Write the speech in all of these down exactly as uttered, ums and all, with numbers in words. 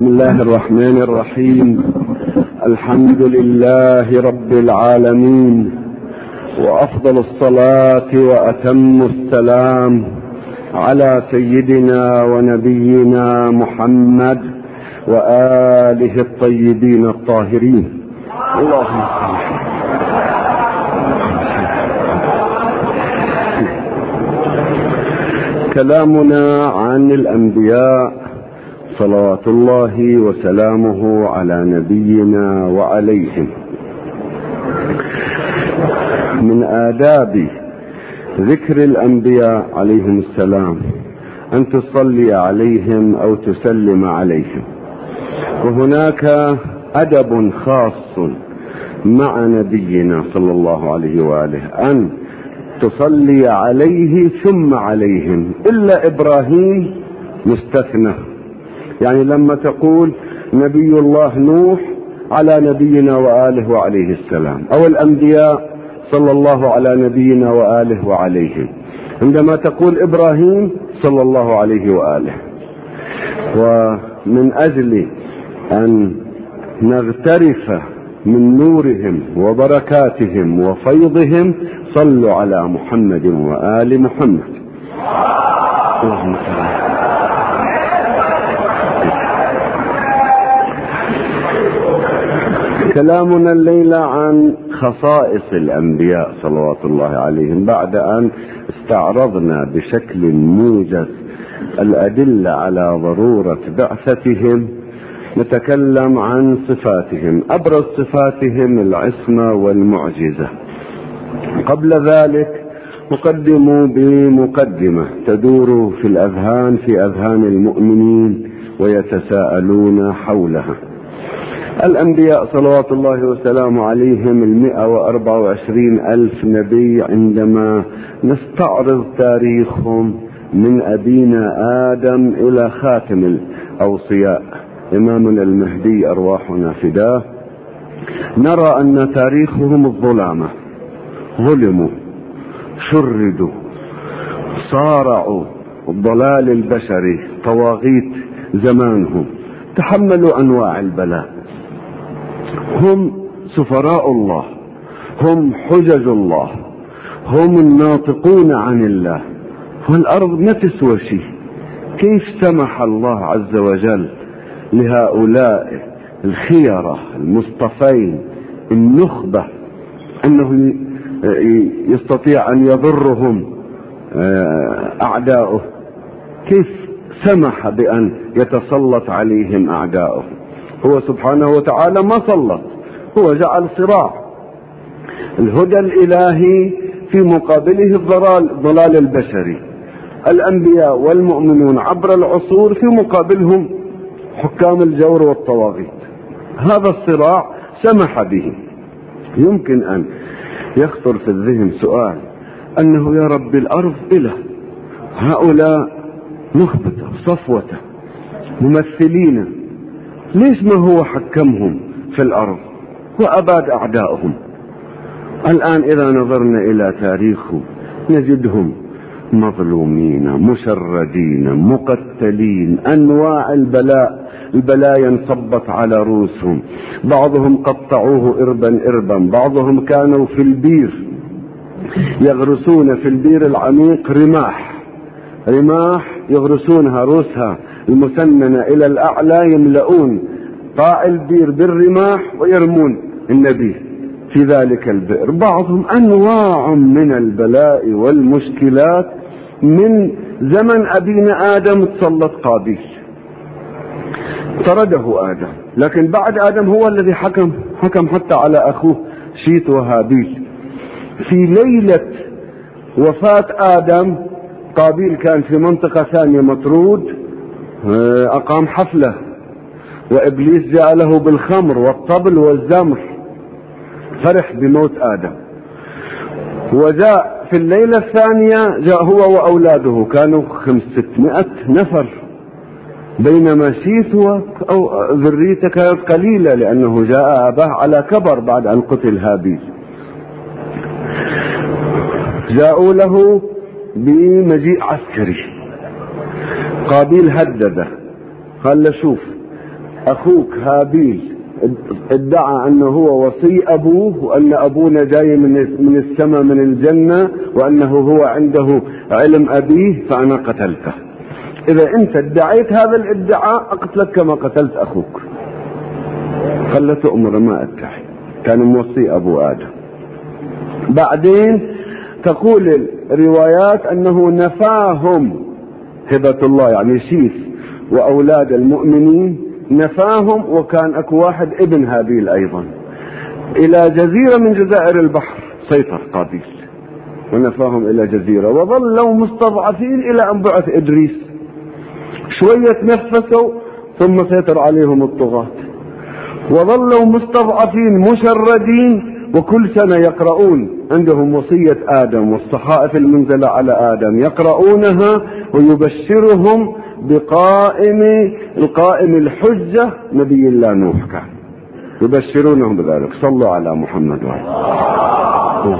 بسم الله الرحمن الرحيم. الحمد لله رب العالمين، وأفضل الصلاة وأتم السلام على سيدنا ونبينا محمد وآله الطيبين الطاهرين. اللهم كلامنا عن الأنبياء صلوات الله وسلامه على نبينا وعليهم. من آداب ذكر الأنبياء عليهم السلام أن تصلي عليهم أو تسلم عليهم، وهناك أدب خاص مع نبينا صلى الله عليه وآله أن تصلي عليه ثم عليهم، إلا إبراهيم مستثنى. يعني لما تقول نبي الله نوح على نبينا وآله وعليه السلام، أو الأنبياء صلى الله على نبينا وآله وعليهم، عندما تقول إبراهيم صلى الله عليه وآله. ومن أجل أن نغترف من نورهم وبركاتهم وفيضهم صلوا على محمد وآل محمد. اللهم صل على كلامنا الليلة عن خصائص الأنبياء صلوات الله عليهم. بعد أن استعرضنا بشكل موجز الأدلة على ضرورة بعثتهم، نتكلم عن صفاتهم. أبرز صفاتهم العصمة والمعجزة. قبل ذلك نقدم بمقدمة تدور في الأذهان في أذهان المؤمنين ويتساءلون حولها. الأنبياء صلوات الله وسلامه عليهم المئة وأربعة وعشرين ألف نبي. عندما نستعرض تاريخهم من أبينا آدم إلى خاتم الأوصياء إمامنا المهدي أرواحنا فداه، نرى أن تاريخهم الظلامة. ظلموا، شردوا، صارعوا الضلال البشري، طواغيت زمانهم، تحملوا أنواع البلاء. هم سفراء الله، هم حجج الله، هم الناطقون عن الله، والأرض ما تسوى شيء. كيف سمح الله عز وجل لهؤلاء الخيرة المصطفين النخبة أنه يستطيع أن يضرهم أعداؤه؟ كيف سمح بأن يتسلط عليهم أعداؤه؟ هو سبحانه وتعالى ما سلط، هو جعل صراع. الهدى الإلهي في مقابله الضلال, الضلال البشري. الأنبياء والمؤمنون عبر العصور في مقابلهم حكام الجور والطواغيت. هذا الصراع سمح به. يمكن أن يخطر في الذهن سؤال، أنه يا رب الأرض إله، هؤلاء نخبته صفوته ممثلين، ليش ما هو حكمهم في الأرض وأباد أعدائهم؟ الآن إذا نظرنا إلى تاريخه نجدهم مظلومين، مشردين، مقتلين، أنواع البلاء البلايا انصبت على رؤوسهم. بعضهم قطعوه إربا إربا، بعضهم كانوا في البير يغرسون في البير العميق رماح رماح يغرسونها رؤوسها المسننة إلى الأعلى، يملؤون قاع البير بالرماح ويرمون النبي في ذلك البئر. بعضهم أنواع من البلاء والمشكلات. من زمن أبينا آدم تسلط قابيل، طرده آدم، لكن بعد آدم هو الذي حكم حكم حتى على أخوه شيت وهابيل. في ليلة وفاة آدم قابيل كان في منطقة ثانية مطرود، أقام حفلة، وإبليس جاء له بالخمر والطبل والزمر، فرح بموت آدم. وجاء في الليلة الثانية جاء هو وأولاده، كانوا خمسمائة نفر، بينما شيث أو ذريته كانت قليلة، لأنه جاء أباه على كبر بعد أن قتل هابيل. جاءوا له بمجيء عسكري. قابيل هدده، قال له شوف أخوك هابيل ادعى أنه هو وصي أبوه، وأن أبونا جاي من السماء من الجنة، وأنه هو عنده علم أبيه، فأنا قتلته. إذا أنت ادعيت هذا الادعاء أقتلك كما قتلت أخوك. خلته أمر ما أدعي، كان موصي أبو آدم. بعدين تقول الروايات أنه نفاهم هبة الله، يعني شيث وأولاد المؤمنين نفاهم، وكان أكو واحد ابن هابيل أيضا إلى جزيرة من جزائر البحر، سيطر قابيل ونفاهم إلى جزيرة، وظلوا مستضعفين إلى أن بعث إدريس. شوية نفسوا ثم سيطر عليهم الطغاة، وظلوا مستضعفين مشردين، وكل سنة يقرؤون، عندهم وصية آدم والصحائف المنزلة على آدم يقرؤونها، ويبشرهم بقائم القائم الحجة نبي الله نوح، كان يبشرونهم بذلك. صلوا على محمد وعلى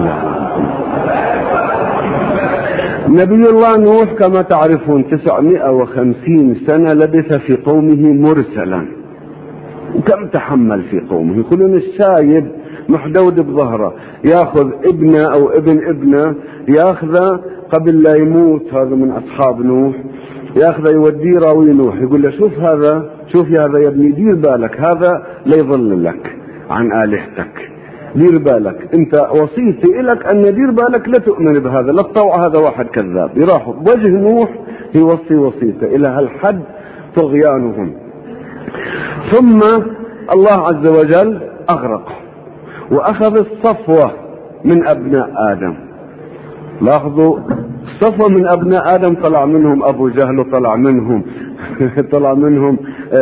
نبي الله نوح كما تعرفون تسعمائة وخمسين سنة لبث في قومه مرسلا. وكم تحمل في قومه؟ يقولون الشايب محدود بظهره، ياخذ ابنه او ابن ابنه، ياخذه قبل لا يموت، هذا من اصحاب نوح، ياخذه يوديه راوي نوح، يقول له شوف هذا، شوف يا هذا يا ابني، دير بالك هذا لا يضل لك عن آلهتك، دير بالك، انت وصيتي لك ان دير بالك لا تؤمن بهذا، لا تطوع هذا واحد كذاب. يراحوا بوجه نوح يوصي وصيته، الى هالحد طغيانهم. ثم الله عز وجل اغرقه واخذ الصفوة من ابناء ادم. لاحظوا الصفوة من ابناء ادم طلع منهم ابو جهل، وطلع منهم طلع منهم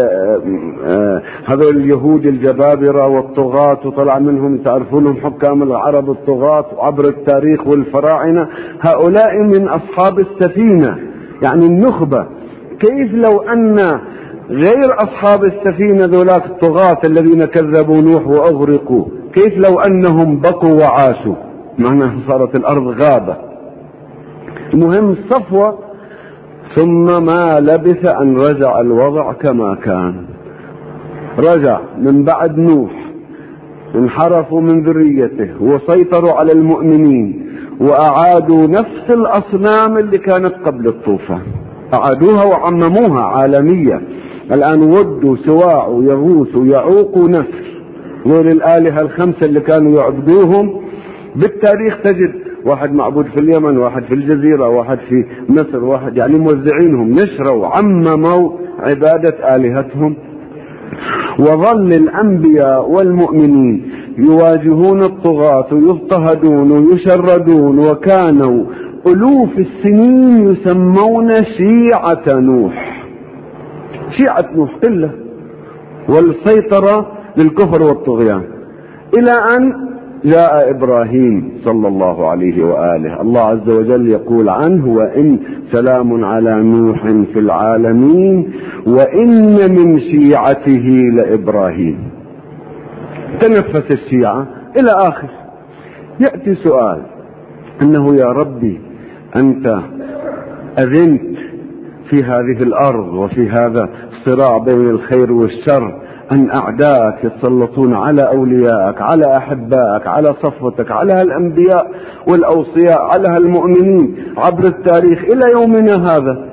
هذول اليهود الجبابرة والطغاة، وطلع منهم تعرفونهم حكام العرب الطغاة عبر التاريخ والفراعنة. هؤلاء من اصحاب السفينة، يعني النخبة. كيف لو ان غير اصحاب السفينة ذولاك الطغاة الذين كذبوا نوح واغرقوا، كيف لو انهم بقوا وعاشوا؟ معناها صارت الارض غابة. المهم الصفوة. ثم ما لبث ان رجع الوضع كما كان، رجع من بعد نوح، انحرفوا من ذريته وسيطروا على المؤمنين، واعادوا نفس الاصنام اللي كانت قبل الطوفان، اعادوها وعمموها عالمية. الان ود سواع ويغوث ويعوق ونسر، دول الالهة الخمسة اللي كانوا يعبدوهم. بالتاريخ تجد واحد معبود في اليمن، واحد في الجزيرة، واحد في مصر، واحد يعني موزعينهم، نشروا عمموا عبادة آلهتهم. وظل الأنبياء والمؤمنين يواجهون الطغاة ويضطهدون ويشردون، وكانوا ألوف السنين يسمون شيعة نوح، شيعة نوح قلة، والسيطرة للكفر والطغيان، إلى أن جاء إبراهيم صلى الله عليه وآله. الله عز وجل يقول عنه: وإن سلام على نوح في العالمين وإن من شيعته لإبراهيم. تنفس الشيعة إلى آخر. يأتي سؤال أنه يا ربي أنت أذنت في هذه الأرض وفي هذا الصراع بين الخير والشر أن أعداءك يتسلطون على أوليائك، على أحبائك، على صفوتك، على الأنبياء والأوصياء، على المؤمنين عبر التاريخ إلى يومنا هذا،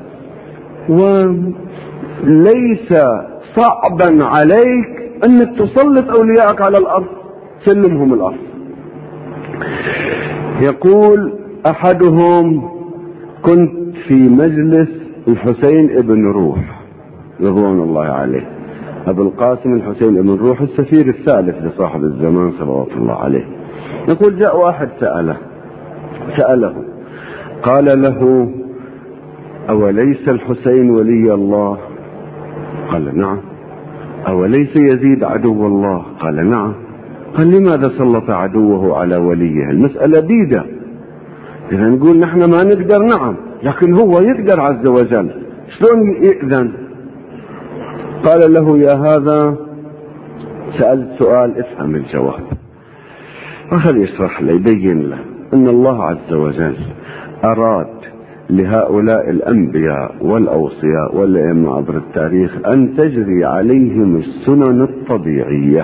وليس صعبا عليك أنك تسلط أوليائك على الأرض، سلمهم الأرض. يقول أحدهم: كنت في مجلس الحسين ابن روح رضوان الله عليه، أبو القاسم الحسين ابن روح السفير الثالث لصاحب الزمان صلوات الله عليه. يقول جاء واحد سأله سأله قال له: أوليس الحسين ولي الله؟ قال: نعم. أوليس يزيد عدو الله؟ قال: نعم. قال: لماذا سلط عدوه على وليه؟ المسألة بيدة. إذا نقول نحن ما نقدر، نعم، لكن هو يقدر عز وجل، شلون يأذن؟ قال له: يا هذا سألت سؤال، افهم الجواب. أخذ يشرح له، يبين له أن الله عز وجل أراد لهؤلاء الأنبياء والأوصياء والأئمة عبر التاريخ أن تجري عليهم السنن الطبيعية،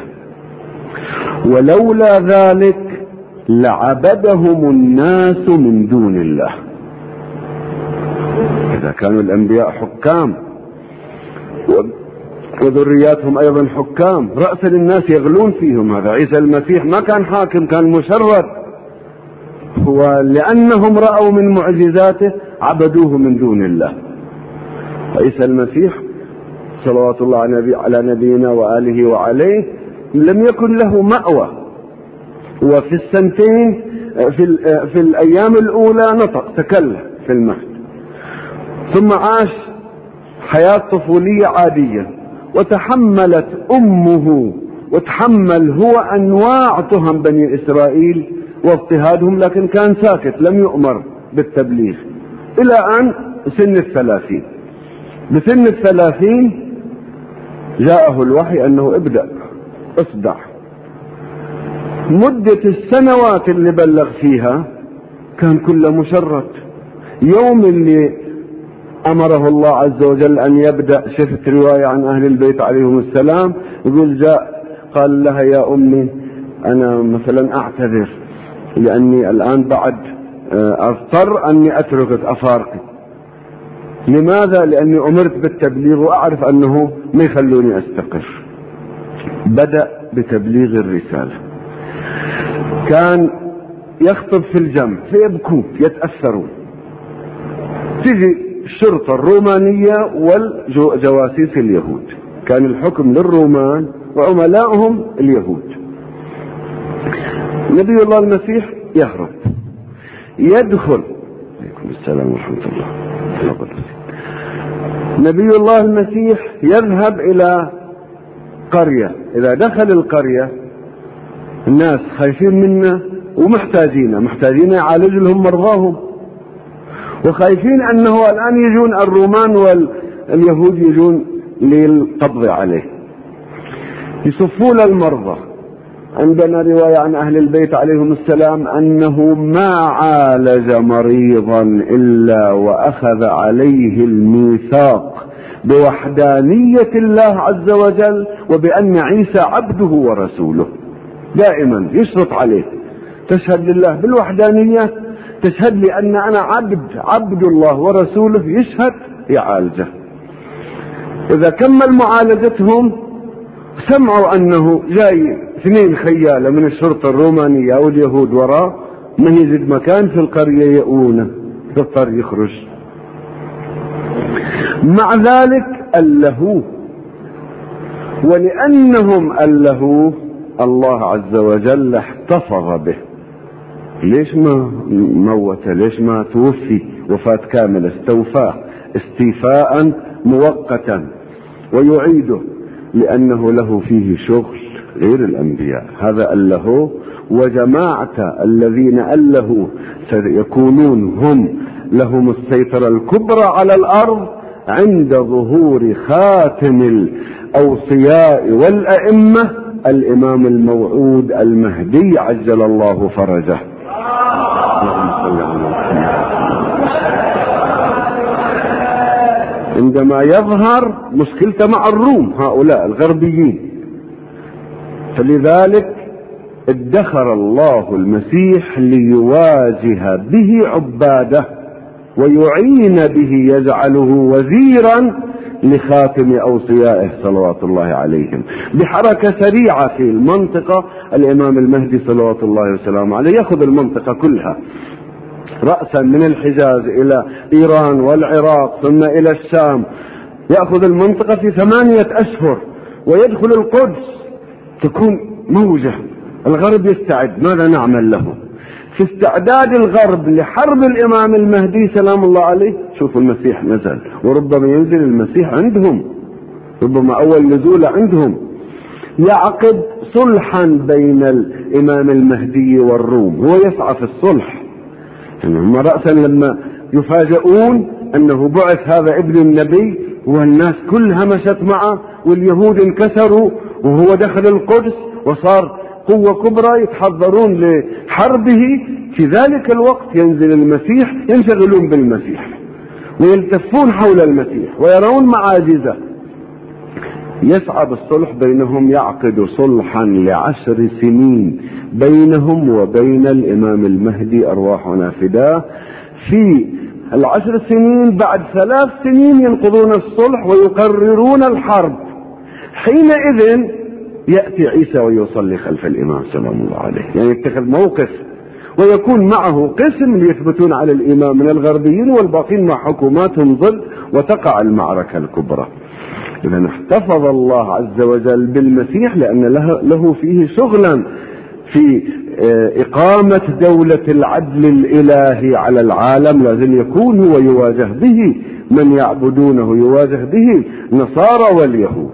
ولولا ذلك لعبدهم الناس من دون الله. إذا كانوا الأنبياء حكام وذرياتهم أيضا حكام، رأسا الناس يغلون فيهم. هذا عيسى المسيح ما كان حاكم، كان مشرد، ولأنهم رأوا من معجزاته عبدوه من دون الله. عيسى المسيح صلوات الله على نبينا وآله وعليه لم يكن له مأوى، وفي السنتين في, في الأيام الأولى نطق تكلم في المهد، ثم عاش حياة طفولية عادية، وتحملت أمه وتحمل هو أنواع تهم بني إسرائيل واضطهادهم، لكن كان ساكت، لم يؤمر بالتبليغ إلى أن سن الثلاثين. بسن الثلاثين جاءه الوحي أنه ابدأ اصدع. مدة السنوات اللي بلغ فيها كان كله مشرد. يوم اللي أمره الله عز وجل أن يبدأ، شفت رواية عن أهل البيت عليهم السلام، يقول جاء قال لها يا أمي أنا مثلا أعتذر لأني الآن بعد أضطر أني أتركك أفارقك. لماذا؟ لأني أمرت بالتبليغ وأعرف أنه ما يخلوني أستقر. بدأ بتبليغ الرسالة. كان يخطب في الجمع فيبكون يتأثرون، تجي الشرطة الرومانية والجواسيس اليهود، كان الحكم للرومان وعملائهم اليهود. نبي الله المسيح يهرب، يدخل، عليكم السلام ورحمة الله. نبي الله المسيح يذهب إلى قرية، إذا دخل القرية الناس خايفين منا ومحتاجين محتاجين يعالج لهم مرضاهم، وخايفين أنه الآن يجون الرومان واليهود يجون للقبض عليه، يصفون المرضى. عندنا رواية عن أهل البيت عليهم السلام أنه ما عالج مريضا إلا وأخذ عليه الميثاق بوحدانية الله عز وجل وبأن عيسى عبده ورسوله. دائما يشرط عليه، تشهد لله بالوحدانية، تشهد لي أن أنا عبد عبد الله ورسوله، يشهد يعالجه. إذا كمل معالجتهم سمعوا أنه جاي اثنين خيالة من الشرطة الرومانية أو اليهود وراء، ما يجد مكان في القرية يؤونه، يضطر يخرج. مع ذلك ألهوه، ولأنهم ألهوه الله عز وجل احتفظ به. ليش ما موت؟ ليش ما توفي وفاة كاملة؟ استوفاه استيفاء مؤقتا ويعيده، لأنه له فيه شغل غير الأنبياء. هذا ألهوه، وجماعة الذين ألهوا سيكونون هم لهم السيطرة الكبرى على الأرض عند ظهور خاتم الأوصياء والأئمة الإمام الموعود المهدي عجل الله فرجه. عندما يظهر مشكلته مع الروم هؤلاء الغربيين، فلذلك ادخر الله المسيح ليواجه به عباده ويعين به، يجعله وزيرا لخاتم أوصيائه صلوات الله عليهم. بحركة سريعة في المنطقة الإمام المهدي صلوات الله وسلامه عليه يأخذ المنطقة كلها، رأسا من الحجاز إلى إيران والعراق ثم إلى الشام، يأخذ المنطقة في ثمانية أشهر ويدخل القدس، تكون موجة. الغرب يستعد، ماذا نعمل له؟ في استعداد الغرب لحرب الإمام المهدي سلام الله عليه، شوفوا المسيح نزل، وربما ينزل المسيح عندهم، ربما أول نزول عندهم، يعقد صلحا بين الإمام المهدي والروم. هو يسعى في الصلح، يعني هم رأسا لما يفاجئون أنه بعث هذا ابن النبي والناس كلها مشت معه واليهود انكسروا، وهو دخل القدس وصار قوة كبرى يتحضرون لحربه، في ذلك الوقت ينزل المسيح، ينشغلون بالمسيح ويلتفون حول المسيح ويرون معاجزه. يصعب الصلح بينهم، يعقد صلحا لعشر سنين بينهم وبين الإمام المهدي أرواحنا فداه. في العشر سنين بعد ثلاث سنين ينقضون الصلح ويقررون الحرب. حينئذ يأتي عيسى ويصلي خلف الإمام سلام الله عليه، يعني يتخذ موقف ويكون معه قسم ليثبتون على الإمام من الغربيين والباقين مع حكوماتهم ضد، وتقع المعركة الكبرى. إذا احتفظ الله عز وجل بالمسيح لأن له فيه شغلا في إقامة دولة العدل الإلهي على العالم. لازم يكون هو يواجه به من يعبدونه، يواجه به النصارى واليهود.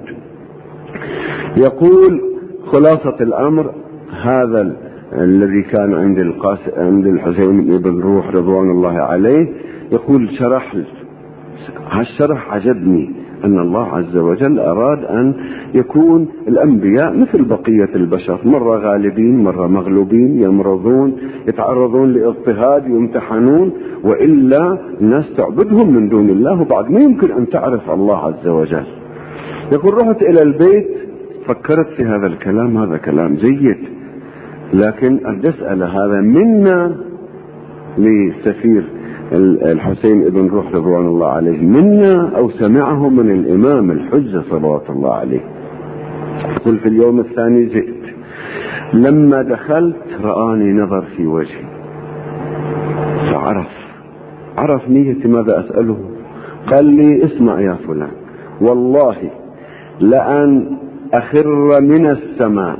يقول خلاصة الأمر هذا الذي كان عند القاسم عند الحسين بن روح رضوان الله عليه. يقول شرح هالشرح عجبني، أن الله عز وجل أراد أن يكون الأنبياء مثل بقية البشر، مرة غالبين مرة مغلوبين، يمرضون، يتعرضون لاضطهاد، يمتحنون، وإلا الناس تعبدهم من دون الله وبعد ما يمكن أن تعرف الله عز وجل. يقول رحت إلى البيت فكرت في هذا الكلام، هذا كلام جيد، لكن أريد أسأل هذا منا لسفير الحسين ابن روح رضوان الله عليه منا أو سمعه من الإمام الحجة صلوات الله عليه؟ قل في اليوم الثاني جئت، لما دخلت رآني نظر في وجهي فعرف عرف نيتي ماذا أسأله. قال لي اسمع يا فلان، والله لأن أخر من السماء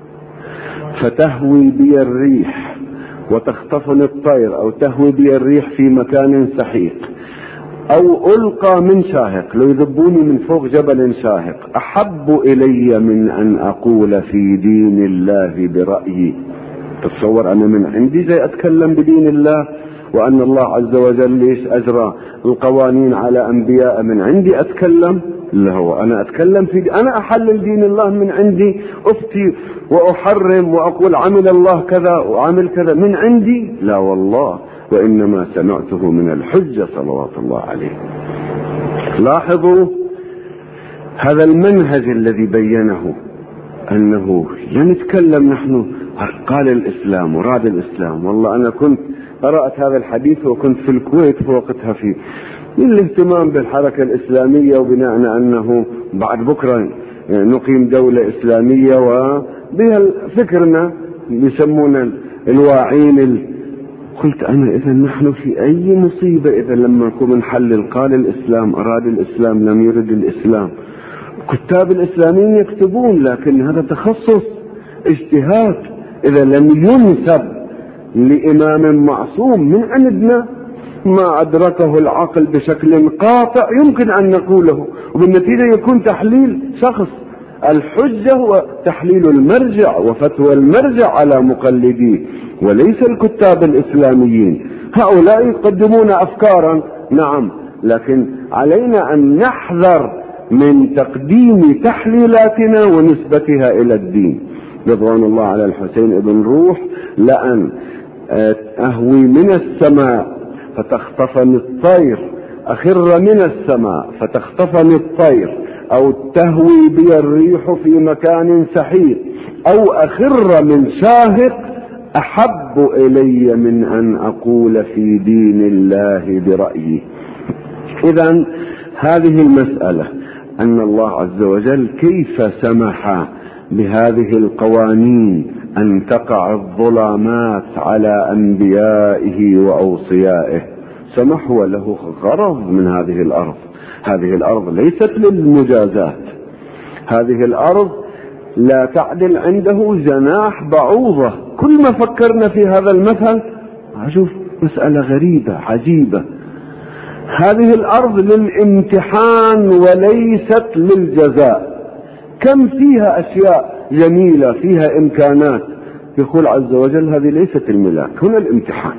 فتهوي بي الريح وتخطفني الطير، أو تهوي بي الريح في مكان سحيق، أو ألقى من شاهق، لو يذبوني من فوق جبل شاهق، أحب إلي من أن أقول في دين الله برأيي. تصور أنا من عندي جاي أتكلم بدين الله، وأن الله عز وجل ليش أجرى القوانين على أنبياء من عندي أتكلم؟ لا، هو أنا أتكلم في أنا أحلل دين الله من عندي، أفتي وأحرم وأقول عمل الله كذا وعمل كذا من عندي؟ لا والله، وإنما سمعته من الحجة صلوات الله عليه. لاحظوا هذا المنهج الذي بينه، أنه لا نتكلم نحن قال الإسلام وراد الإسلام. والله أنا كنت قرأت هذا الحديث وكنت في الكويت في وقتها في من الاهتمام بالحركة الإسلامية، وبناء أنه بعد بكرة نقيم دولة إسلامية وبها فكرنا يسمونا الواعين ال... قلت أنا إذا نحن في أي مصيبة إذا لما نكون نحلل قال الإسلام أراد الإسلام لم يرد الإسلام. كتاب الإسلاميين يكتبون، لكن هذا تخصص اجتهاد. إذا لم ينسب لإمام معصوم من عندنا ما أدركه العقل بشكل قاطع يمكن أن نقوله، وبالنتيجة يكون تحليل شخص. الحجة هو تحليل المرجع وفتوى المرجع على مقلديه، وليس الكتاب الإسلاميين. هؤلاء يقدمون أفكارا نعم، لكن علينا أن نحذر من تقديم تحليلاتنا ونسبتها إلى الدين. رضوان الله على الحسين ابن روح، لأن أهوي من السماء فتخطفني الطير، أخر من السماء فتخطفني الطير، أو تهوي بي الريح في مكان سحيق، أو أخر من شاهق، أحب إلي من أن أقول في دين الله برأيي. إذن هذه المسألة أن الله عز وجل كيف سمح بهذه القوانين أن تقع الظلامات على أنبيائه وأوصيائه. سمح وله غرض من هذه الأرض. هذه الأرض ليست للمجازات، هذه الأرض لا تعدل عنده جناح بعوضة. كل ما فكرنا في هذا المثل أشوف مسألة غريبة عجيبة. هذه الأرض للامتحان وليست للجزاء. كم فيها أشياء جميلة، فيها إمكانات. يقول عز وجل هذه ليست الملاك، هنا الامتحان.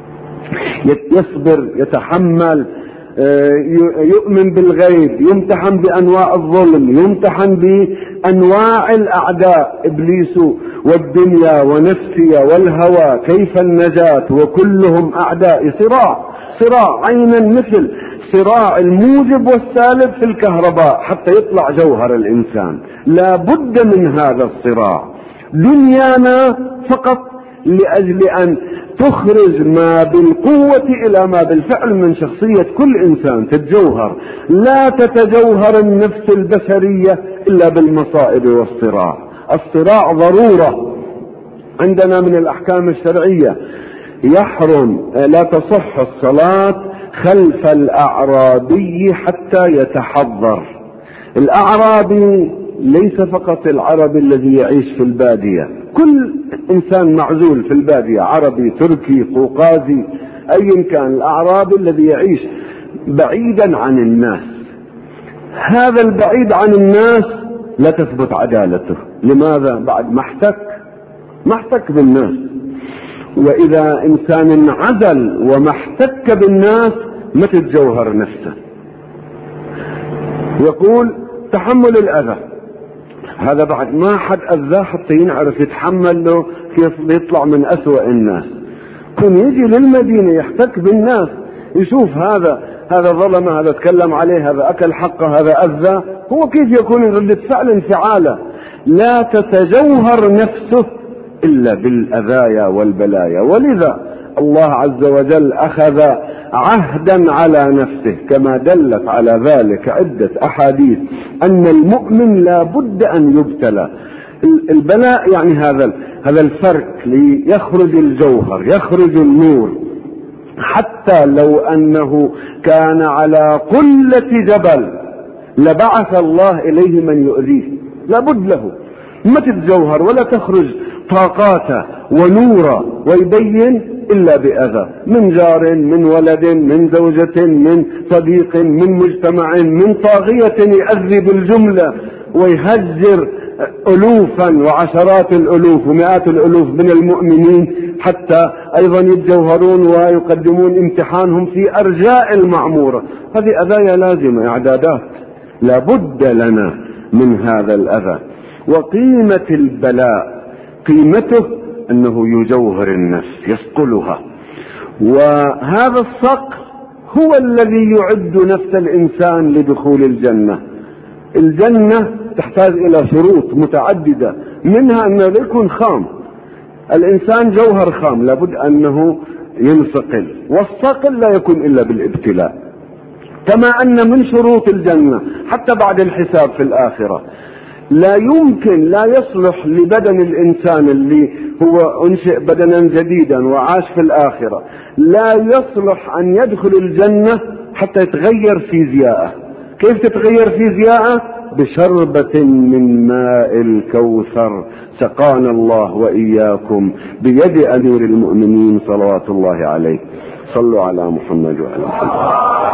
يصبر، يتحمل، يؤمن بالغيب، يمتحن بأنواع الظلم، يمتحن بأنواع الأعداء إبليس والدنيا ونفسي والهوى كيف النجاة وكلهم أعداء. صراع صراع عينا مثل صراع الموجب والسالب في الكهرباء حتى يطلع جوهر الإنسان. لا بد من هذا الصراع. دنيانا فقط لأجل أن تخرج ما بالقوة إلى ما بالفعل من شخصية كل إنسان تتجوهر. لا تتجوهر النفس البشرية إلا بالمصائب والصراع. الصراع ضرورة. عندنا من الأحكام الشرعية يحرم لا تصح الصلاة خلف الأعرابي حتى يتحضر. الأعرابي ليس فقط العربي الذي يعيش في البادية، كل إنسان معزول في البادية، عربي تركي قوقازي أي كان، الأعرابي الذي يعيش بعيدا عن الناس. هذا البعيد عن الناس لا تثبت عدالته. لماذا؟ بعد ما احتك ما احتك بالناس. وإذا إنسان انعزل وما احتك بالناس ما تتجوهر نفسه. يقول تحمل الأذى، هذا بعد ما حد أذاه حتى ينعرف يتحمل له كيف يطلع من أسوأ الناس. كن يجي للمدينة يحتك بالناس يشوف هذا هذا ظلم، هذا تكلم عليه، هذا أكل حقه، هذا أذى، هو كيف يكون ردة فعل انفعاله. لا تتجوهر نفسه إلا بالأذايا والبلايا. ولذا الله عز وجل أخذ عهدا على نفسه كما دلت على ذلك عدة أحاديث أن المؤمن لا بد أن يبتلى. البلاء يعني هذا هذا الفرق ليخرج الجوهر، يخرج النور. حتى لو أنه كان على قلة جبل لبعث الله إليه من يؤذيه، لا بد له ما تتجوهر ولا تخرج طاقاته ونوره ويبين إلا بأذى من جار، من ولد، من زوجة، من صديق، من مجتمع، من طاغية يؤذي بالجملة ويهجر ألوفا وعشرات الألوف ومئات الألوف من المؤمنين حتى أيضا يتجوهرون ويقدمون امتحانهم في أرجاء المعمورة. هذه أذايا لازمة، إعدادات لا بد لنا من هذا الأذى. وقيمة البلاء قيمته أنه يجوهر النفس يصقلها، وهذا الصقل هو الذي يعد نفس الإنسان لدخول الجنة. الجنة تحتاج إلى شروط متعددة، منها أنه لا يكون خام. الإنسان جوهر خام لابد أنه ينصقل، والصقل لا يكون إلا بالابتلاء. كما أن من شروط الجنة حتى بعد الحساب في الآخرة لا يمكن لا يصلح لبدن الإنسان اللي هو أنشئ بدنا جديدا وعاش في الآخرة، لا يصلح أن يدخل الجنة حتى يتغير فيزياءه. كيف تتغير فيزياءه؟ بشربة من ماء الكوثر سقانا الله وإياكم بيد أمير المؤمنين صلوات الله عليه. صلوا على محمد وعلى محمد.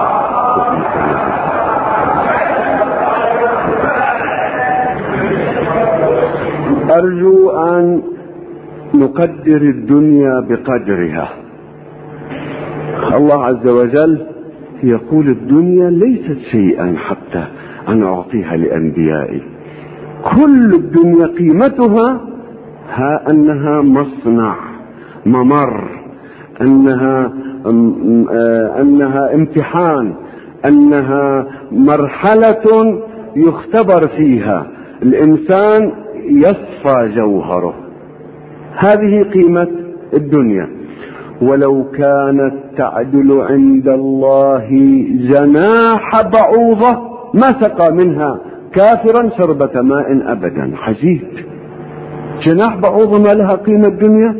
أرجو أن نقدر الدنيا بقدرها. الله عز وجل يقول الدنيا ليست شيئا حتى أن أعطيها لأنبيائي. كل الدنيا قيمتها ها أنها مصنع، ممر، أنها أنها امتحان، أنها مرحلة يختبر فيها الإنسان يصفى جوهره. هذه قيمة الدنيا. ولو كانت تعدل عند الله جناح بعوضة ما سقى منها كافرا شربة ماء أبدا. حجيب، جناح بعوضة ما لها قيمة الدنيا؟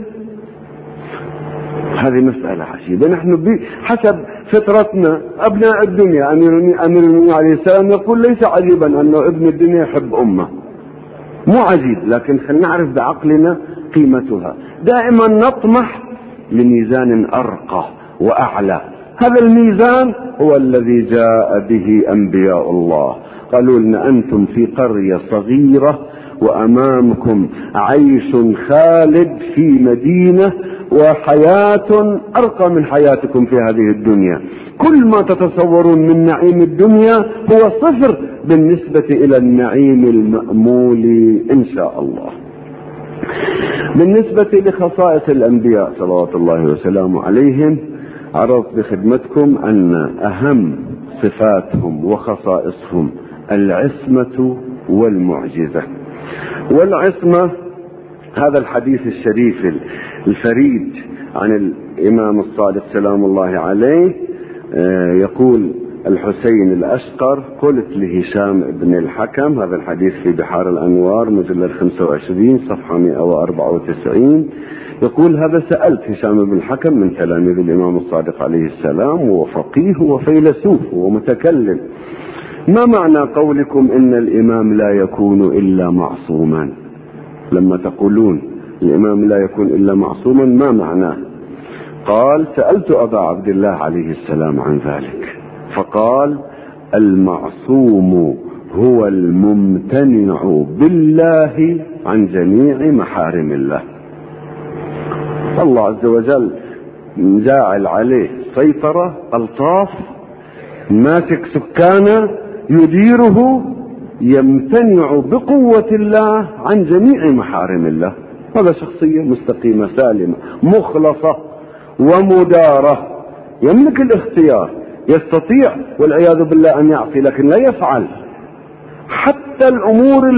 هذه مسألة عجيبة. نحن بحسب فطرتنا أبناء الدنيا. أمير المؤمنين عليه السلام يقول ليس عجيبا أنه ابن الدنيا يحب أمه، مو عجيب، لكن خلينا نعرف بعقلنا قيمتها. دائما نطمح لميزان أرقى وأعلى. هذا الميزان هو الذي جاء به أنبياء الله. قالوا لنا أنتم في قرية صغيرة وأمامكم عيش خالد في مدينة وحياة أرقى من حياتكم في هذه الدنيا. كل ما تتصورون من نعيم الدنيا هو صفر بالنسبة إلى النعيم المأمول إن شاء الله. بالنسبة لخصائص الأنبياء صلوات الله وسلامه عليهم، عرضت بخدمتكم أن أهم صفاتهم وخصائصهم العصمة والمعجزة. والعصمة هذا الحديث الشريف الفريد عن الإمام الصادق سلام الله عليه، يقول الحسين الأشقر: قلت لهشام بن الحكم، هذا الحديث في بحار الأنوار مجلد خمسة وعشرين صفحة مئة وأربعة وتسعين، يقول: هذا سألت هشام بن الحكم من تلاميذ الإمام الصادق عليه السلام، وفقيه وفيلسوف ومتكلم: ما معنى قولكم إن الإمام لا يكون إلا معصوما؟ لما تقولون الإمام لا يكون إلا معصوما ما معناه؟ قال: سألت أبا عبد الله عليه السلام عن ذلك، فقال: المعصوم هو الممتنع بالله عن جميع محارم الله. الله عز وجل جاعل عليه سيطرة، ألطاف، ماسك سكانه يديره، يمتنع بقوة الله عن جميع محارم الله. هذا شخصية مستقيمة سالمة مخلصة ومدارة، يملك الاختيار، يستطيع والعياذ بالله أن يعصي لكن لا يفعل. حتى الأمور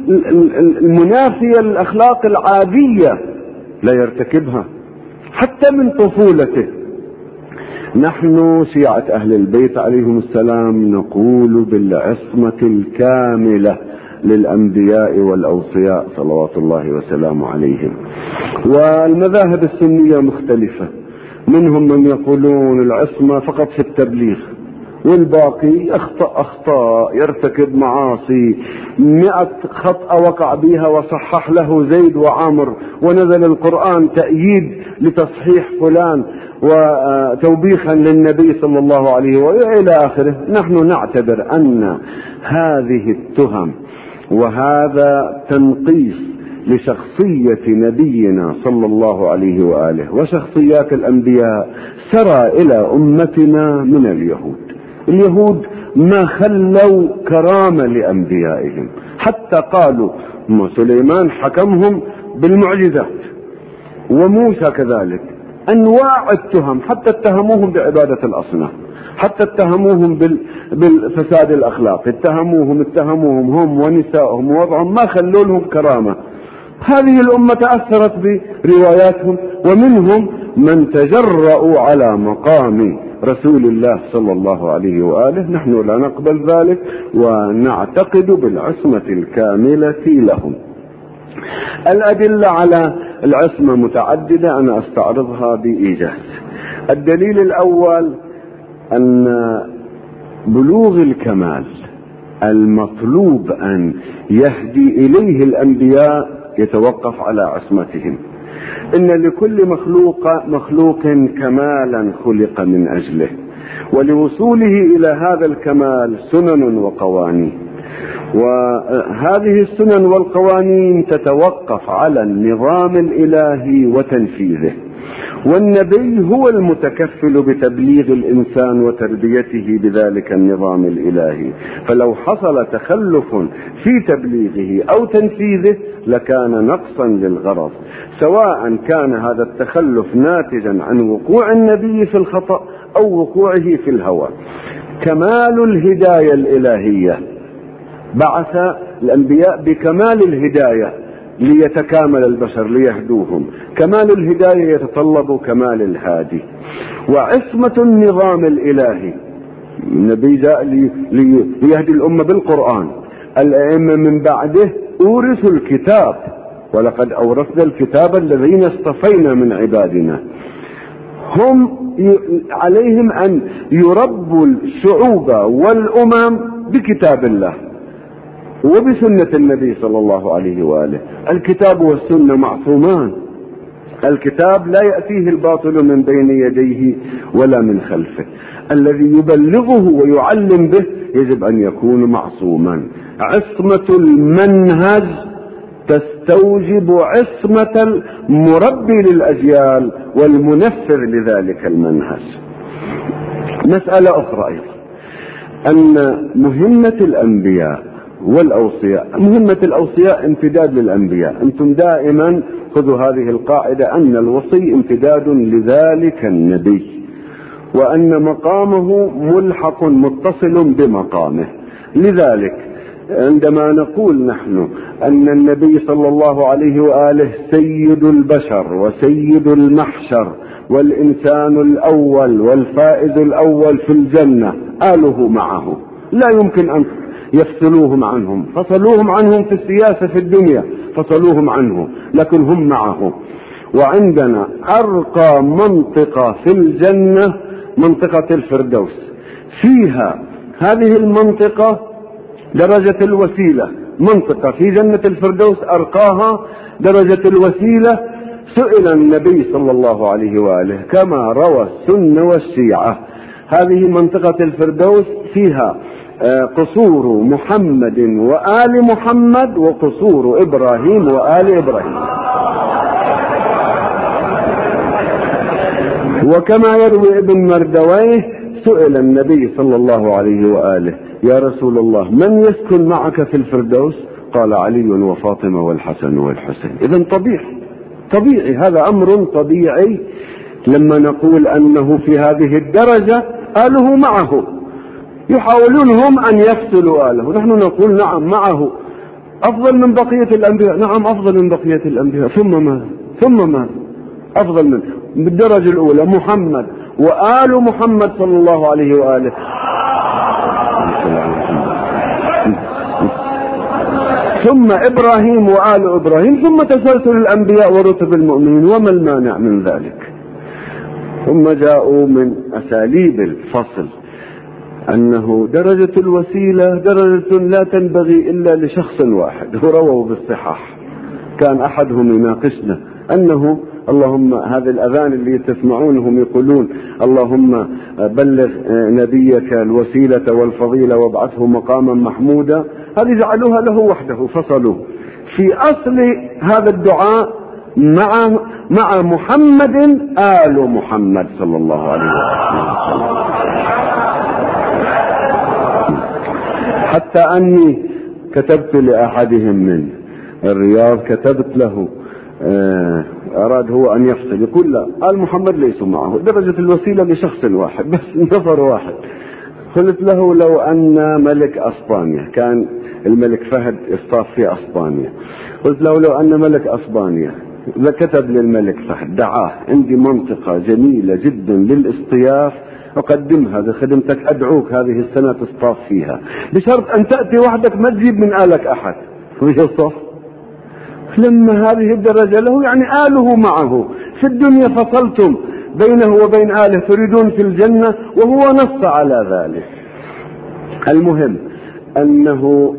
المنافية للأخلاق العادية لا يرتكبها، حتى من طفولته. نحن شيعة أهل البيت عليهم السلام نقول بالعصمة الكاملة للأنبياء والأوصياء صلوات الله وسلامه عليهم. والمذاهب السنية مختلفة، منهم من يقولون العصمة فقط في التبليغ، والباقي يخطأ أخطاء، يرتكب معاصي، مئة خطأ وقع بها وصحح له زيد وعامر، ونزل القرآن تأييد لتصحيح فلان وتوبيخا للنبي صلى الله عليه وإلى آخره. نحن نعتبر أن هذه التهم وهذا تنقيص لشخصية نبينا صلى الله عليه وآله وشخصيات الأنبياء سرى إلى أمتنا من اليهود. اليهود ما خلوا كرامة لأنبيائهم، حتى قالوا سليمان حكمهم بالمعجزات، وموسى كذلك. أنواع التهم، حتى اتهموهم بعبادة الأصنام، حتى اتهموهم بالفساد الأخلاقي، اتهموهم اتهموهم هم ونسائهم ووضعهم، ما خلوا لهم كرامة. هذه الأمة تأثرت برواياتهم، ومنهم من تجرؤوا على مقام رسول الله صلى الله عليه وآله. نحن لا نقبل ذلك ونعتقد بالعصمة الكاملة لهم. الأدلة على العصمة متعددة، أنا أستعرضها بإيجاز. الدليل الأول أن بلوغ الكمال المطلوب أن يهدي إليه الأنبياء يتوقف على عصمتهم. إن لكل مخلوق مخلوق كمالا خلق من أجله، ولوصوله إلى هذا الكمال سنن وقوانين، وهذه السنن والقوانين تتوقف على النظام الإلهي وتنفيذه، والنبي هو المتكفل بتبليغ الإنسان وتربيته بذلك النظام الإلهي. فلو حصل تخلف في تبليغه أو تنفيذه لكان نقصا للغرض، سواء كان هذا التخلف ناتجا عن وقوع النبي في الخطأ أو وقوعه في الهوى. كمال الهداية الإلهية، بعث الأنبياء بكمال الهداية ليتكامل البشر ليهدوهم. كمال الهداية يتطلب كمال الهادي. وعصمة النظام الإلهي، النبي جاء ليهدي الأمة بالقرآن، الأئمة من بعده أورثوا الكتاب، ولقد أورثنا الكتاب الذين اصطفينا من عبادنا. هم عليهم أن يربوا الشعوب والأمم بكتاب الله وبسنة النبي صلى الله عليه وآله. الكتاب والسنة معصومان، الكتاب لا يأتيه الباطل من بين يديه ولا من خلفه. الذي يبلغه ويعلم به يجب أن يكون معصوما. عصمة المنهج تستوجب عصمة المربي للأجيال والمنفذ لذلك المنهج. مسألة أخرى أيضا، أن مهمة الأنبياء والأوصياء. مهمة الأوصياء امتداد للأنبياء. أنتم دائما خذوا هذه القاعدة أن الوصي امتداد لذلك النبي، وأن مقامه ملحق متصل بمقامه. لذلك عندما نقول نحن أن النبي صلى الله عليه وآله سيد البشر وسيد المحشر والإنسان الأول والفائز الأول في الجنة، آله معه لا يمكن أن يفصلوهم عنهم، فصلوهم عنهم في السياسة في الدنيا، فصلوهم عنه، لكن هم معه. وعندنا أرقى منطقة في الجنة منطقة الفردوس، فيها هذه المنطقة درجة الوسيلة، منطقة في جنة الفردوس أرقاها درجة الوسيلة. سئل النبي صلى الله عليه وآله كما روى السنة والشيعة، هذه منطقة الفردوس فيها قصور محمد وآل محمد وقصور إبراهيم وآل إبراهيم. وكما يروي ابن مردويه سئل النبي صلى الله عليه وآله يا رسول الله من يسكن معك في الفردوس؟ قال علي وفاطمة والحسن والحسين. إذن طبيعي طبيعي هذا أمر طبيعي لما نقول أنه في هذه الدرجة آله معه. يحاولون هم أن يفصلوا آله، نحن نقول نعم معه أفضل من بقية الأنبياء، نعم أفضل من بقية الأنبياء. ثم ما ثم ما أفضل من بالدرجة الأولى محمد وآل محمد صلى الله عليه وآله، ثم إبراهيم وآل إبراهيم، ثم تسلسل الأنبياء ورتب المؤمنين. وما المانع من ذلك؟ ثم جاءوا من أساليب الفصل أنه درجة الوسيلة درجة لا تنبغي إلا لشخص واحد، ورووا بالصحاح كان أحدهم يناقشنا أنه اللهم هذا الأذان اللي تسمعونهم يقولون اللهم بلغ نبيك الوسيلة والفضيلة وابعثه مقاما محمودا، هذه جعلوها له وحده فصلوا. في أصل هذا الدعاء مع مع محمد آل محمد صلى الله عليه وسلم. حتى أني كتبت لأحدهم من الرياض، كتبت له أراد هو أن يفصل، يقول لا آل محمد ليسوا معه، درجة الوسيلة لشخص واحد بس، نفر واحد. قلت له لو أن ملك أسبانيا، كان الملك فهد اصطاف في أسبانيا، قلت له لو أن ملك أسبانيا كتب للملك فهد دعاه عندي منطقة جميلة جدا للاصطياف أقدمها بخدمتك، أدعوك هذه السنة تصطاف فيها بشرط أن تأتي وحدك ما تجيب من آلك أحد ويصف. لما هذه الدرجة له يعني آله معه في الدنيا، فصلتم بينه وبين آله، تريدون في الجنة وهو نص على ذلك. المهم أنه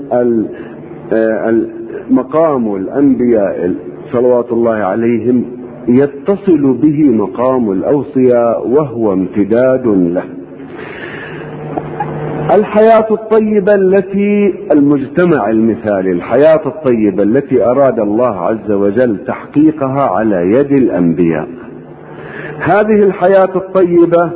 مقام الأنبياء صلوات الله عليهم يتصل به مقام الأوصياء وهو امتداد له. الحياة الطيبة التي المجتمع المثالي، الحياة الطيبة التي أراد الله عز وجل تحقيقها على يد الأنبياء، هذه الحياة الطيبة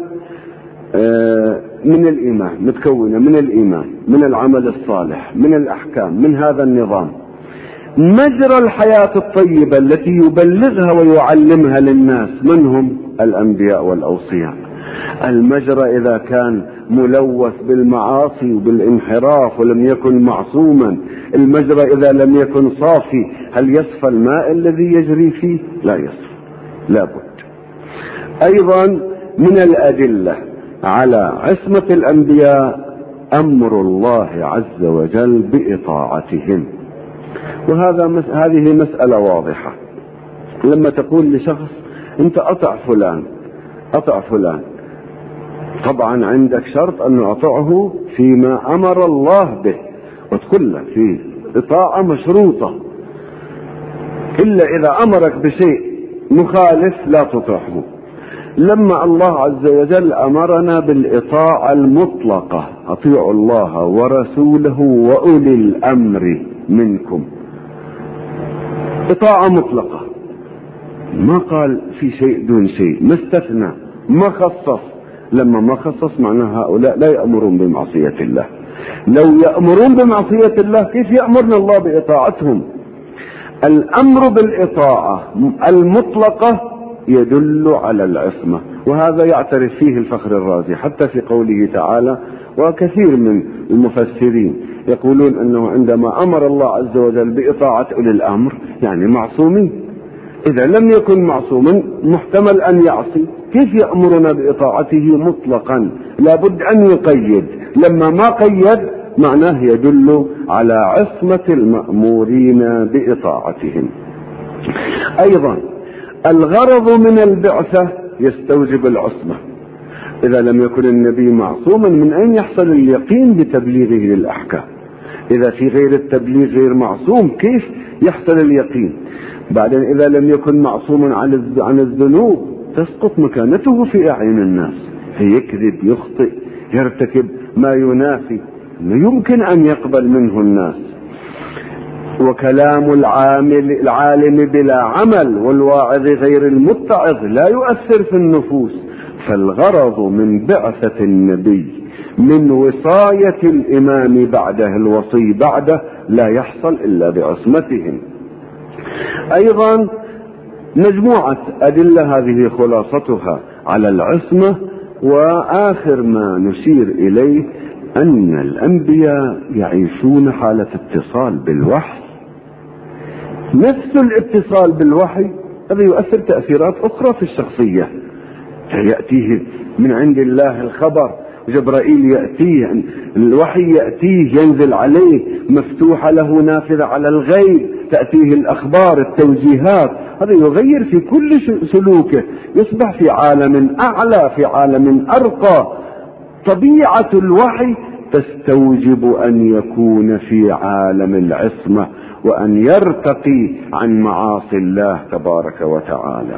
من الإيمان، متكونة من الإيمان، من العمل الصالح، من الأحكام، من هذا النظام. مجرى الحياة الطيبة التي يبلغها ويعلمها للناس من هم؟ الأنبياء والأوصياء. المجرى إذا كان ملوث بالمعاصي وبالانحراف ولم يكن معصوما، المجرى إذا لم يكن صافي، هل يصفى الماء الذي يجري فيه؟ لا يصفى، لابد. أيضا من الأدلة على عصمة الأنبياء أمر الله عز وجل بإطاعتهم، وهذا مس... هذه مسألة واضحة. لما تقول لشخص أنت أطع فلان أطع فلان، طبعا عندك شرط أن أطعه فيما أمر الله به، وتقول له في إطاعة مشروطة، إلا إذا أمرك بشيء مخالف لا تطعه. لما الله عز وجل أمرنا بالإطاعة المطلقة، أطيعوا الله ورسوله وأولي الأمر منكم، إطاعة مطلقة، ما قال في شيء دون شيء، ما استثنى، ما خصص. لما ما خصص معناه هؤلاء لا يأمرون بمعصية الله، لو يأمرون بمعصية الله كيف يأمرنا الله بإطاعتهم؟ الأمر بالإطاعة المطلقة يدل على العصمة، وهذا يعترف فيه الفخر الرازي حتى في قوله تعالى، وكثير من المفسرين يقولون أنه عندما أمر الله عز وجل بإطاعة أولي الأمر يعني معصومين. إذا لم يكن معصوما محتمل أن يعصي، كيف يأمرنا بإطاعته مطلقا؟ لابد أن يقيد، لما ما قيد معناه يدل على عصمة المأمورين بإطاعتهم. أيضا الغرض من البعثة يستوجب العصمة. إذا لم يكن النبي معصوما من أين يحصل اليقين بتبليغه للأحكام؟ إذا في غير التبليغ غير معصوم كيف يحصل اليقين؟ بعدين إذا لم يكن معصوما عن الذنوب تسقط مكانته في أعين الناس، فيكذب يخطئ يرتكب ما ينافي، لا يمكن أن يقبل منه الناس. وكلام العامل العالم بلا عمل والواعظ غير المتعظ لا يؤثر في النفوس. فالغرض من بعثة النبي من وصاية الإمام بعده الوصي بعده لا يحصل إلا بعصمتهم. أيضا مجموعة أدلة هذه خلاصتها على العصمة. وآخر ما نشير إليه أن الأنبياء يعيشون حالة اتصال بالوحي، نفس الاتصال بالوحي هذا يؤثر تأثيرات أخرى في الشخصية. يأتيه من عند الله الخبر، جبرائيل يأتيه، الوحي يأتيه ينزل عليه، مفتوحة له نافذة على الغيب، تأتيه الأخبار التوجيهات، هذا يغير في كل سلوكه، يصبح في عالم أعلى في عالم أرقى. طبيعة الوحي تستوجب أن يكون في عالم العصمة وأن يرتقي عن معاصي الله تبارك وتعالى.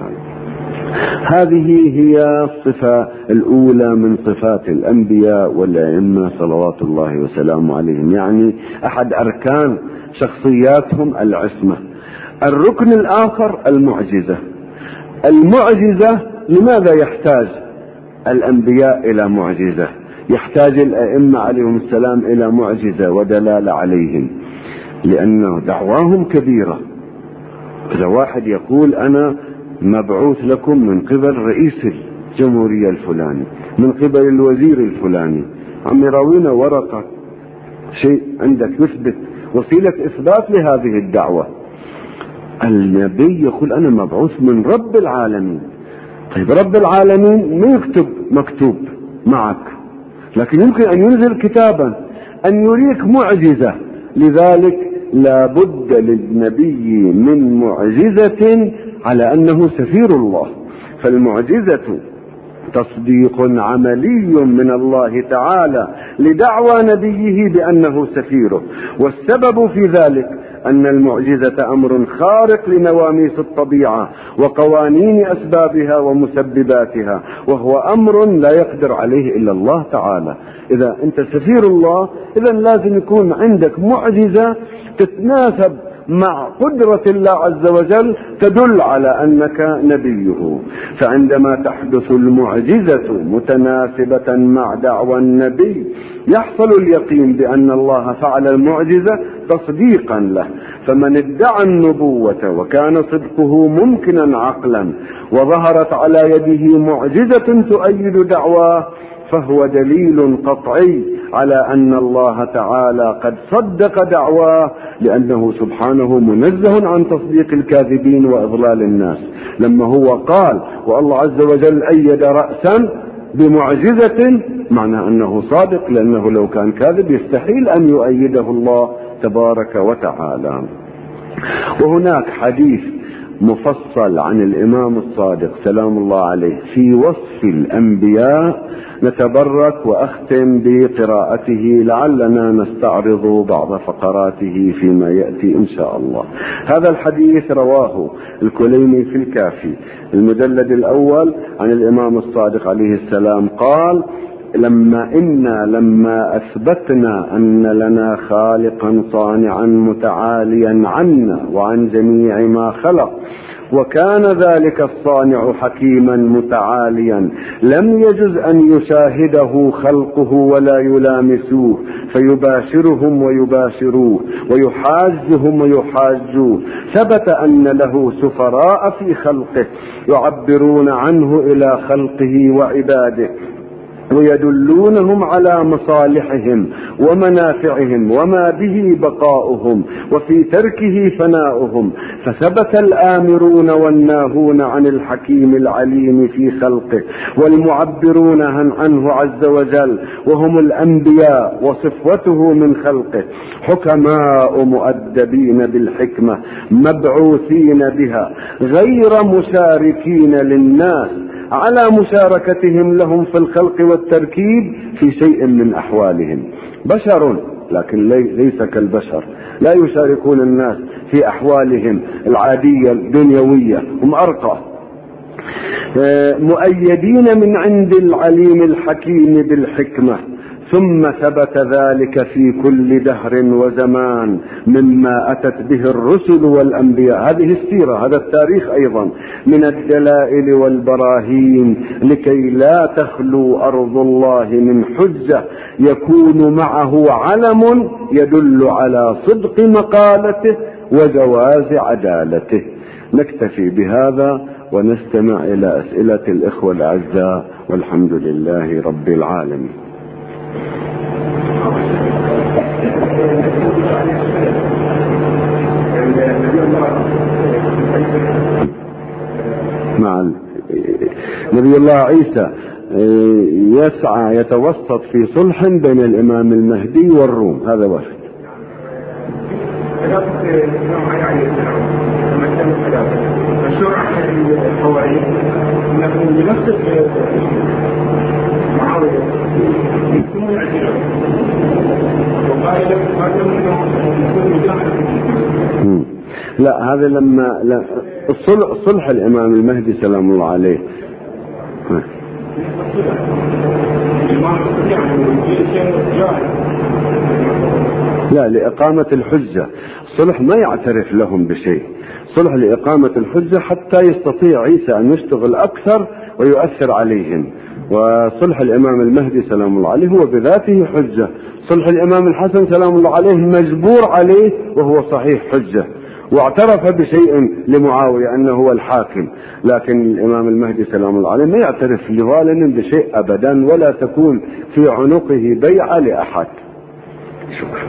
هذه هي الصفة الأولى من صفات الأنبياء والأئمة صلوات الله وسلامه عليهم، يعني أحد أركان شخصياتهم العصمة. الركن الآخر المعجزة. المعجزة لماذا يحتاج الأنبياء إلى معجزة؟ يحتاج الأئمة عليهم السلام إلى معجزة ودلالة عليهم، لأن دعواهم كبيرة. إذا واحد يقول أنا مبعوث لكم من قبل رئيس الجمهورية الفلاني، من قبل الوزير الفلاني، عم يراوينا ورقة شيء عندك يثبت وسيلة إثبات لهذه الدعوة. النبي يقول أنا مبعوث من رب العالمين. طيب رب العالمين ما يكتب مكتوب معك، لكن يمكن أن ينزل كتابا، أن يريك معجزة. لذلك لا بد للنبي من معجزة على أنه سفير الله. فالمعجزة تصديق عملي من الله تعالى لدعوى نبيه بأنه سفيره، والسبب في ذلك أن المعجزة أمر خارق لنواميس الطبيعة وقوانين أسبابها ومسبباتها، وهو أمر لا يقدر عليه إلا الله تعالى. إذا أنت سفير الله إذا لازم يكون عندك معجزة تتناسب مع قدرة الله عز وجل تدل على أنك نبيه. فعندما تحدث المعجزة متناسبة مع دعوى النبي يحصل اليقين بأن الله فعل المعجزة تصديقا له. فمن ادعى النبوة وكان صدقه ممكنا عقلا وظهرت على يده معجزة تؤيد دعواه فهو دليل قطعي على أن الله تعالى قد صدق دعواه، لأنه سبحانه منزه عن تصديق الكاذبين وإضلال الناس. لما هو قال والله عز وجل أيد رأسا بمعجزة معنى أنه صادق، لأنه لو كان كاذب يستحيل أن يؤيده الله تبارك وتعالى. وهناك حديث مفصل عن الإمام الصادق سلام الله عليه في وصف الأنبياء، نتبرك وأختم بقراءته لعلنا نستعرض بعض فقراته فيما يأتي إن شاء الله. هذا الحديث رواه الكليني في الكافي المجلد الأول عن الإمام الصادق عليه السلام قال: لما إنا لما أثبتنا أن لنا خالقا صانعا متعاليا عنا وعن جميع ما خلق وكان ذلك الصانع حكيما متعاليا لم يجز أن يشاهده خلقه ولا يلامسوه فيباشرهم ويباشروه ويحاجهم ويحاجوه. ثبت أن له سفراء في خلقه يعبرون عنه إلى خلقه وعباده ويدلونهم على مصالحهم ومنافعهم وما به بقاؤهم وفي تركه فناؤهم. فثبت الآمرون والناهون عن الحكيم العليم في خلقه والمعبرون عنه عز وجل وهم الأنبياء وصفوته من خلقه حكماء مؤدبين بالحكمة مبعوثين بها غير مشاركين للناس على مشاركتهم لهم في الخلق والتركيب في شيء من أحوالهم. بشر لكن ليس كالبشر، لا يشاركون الناس في أحوالهم العادية الدنيوية، هم أرقى، مؤيدين من عند العليم الحكيم بالحكمة. ثم ثبت ذلك في كل دهر وزمان مما أتت به الرسل والأنبياء، هذه السيرة هذا التاريخ أيضا من الدلائل والبراهين لكي لا تخلو أرض الله من حجة يكون معه علم يدل على صدق مقالته وجواز عدالته. نكتفي بهذا ونستمع إلى أسئلة الإخوة الأعزاء والحمد لله رب العالمين. مع نبي الله عيسى يسعى يتوسط في صلح بين الإمام المهدي والروم، هذا وفد. لا هذا لما لا الصلح, صلح الإمام المهدي سلام الله عليه لا لإقامة الحجة. صلح ما يعترف لهم بشيء، صلح لإقامة الحجة حتى يستطيع عيسى أن يشتغل أكثر ويؤثر عليهم. وصلح الإمام المهدي سلام الله عليه هو بذاته حجة. صلح الإمام الحسن سلام الله عليه مجبور عليه وهو صحيح حجة، واعترف بشيء لمعاوية أنه هو الحاكم، لكن الإمام المهدي سلام الله عليه ما يعترف لظالم بشيء أبدا ولا تكون في عنقه بيعة لأحد. شكرا.